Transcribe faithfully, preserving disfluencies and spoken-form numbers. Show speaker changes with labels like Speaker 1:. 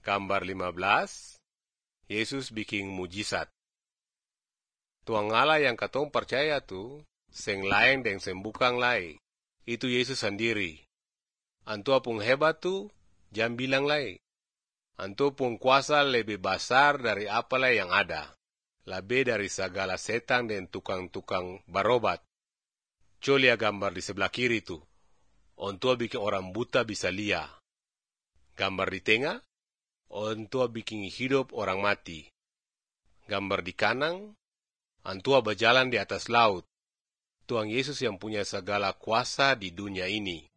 Speaker 1: Gambar lima belas, Yesus bikin mujizat. Tuang Allah yang katong percaya tu, seng lain deng seng bukang lai. Itu Yesus sendiri. Antua pun hebat tu, jangan bilang lai. Antua pun kuasa lebih besar dari apalah yang ada. Lebih dari segala setan dan tukang-tukang barobat. Coba lihat gambar di sebelah kiri tu. Antua bikin orang buta bisa lihat. Gambar di tengah, Antua bikin hidup orang mati. Gambar di kanan, Antua berjalan di atas laut. Tuhan Yesus yang punya segala kuasa di dunia ini.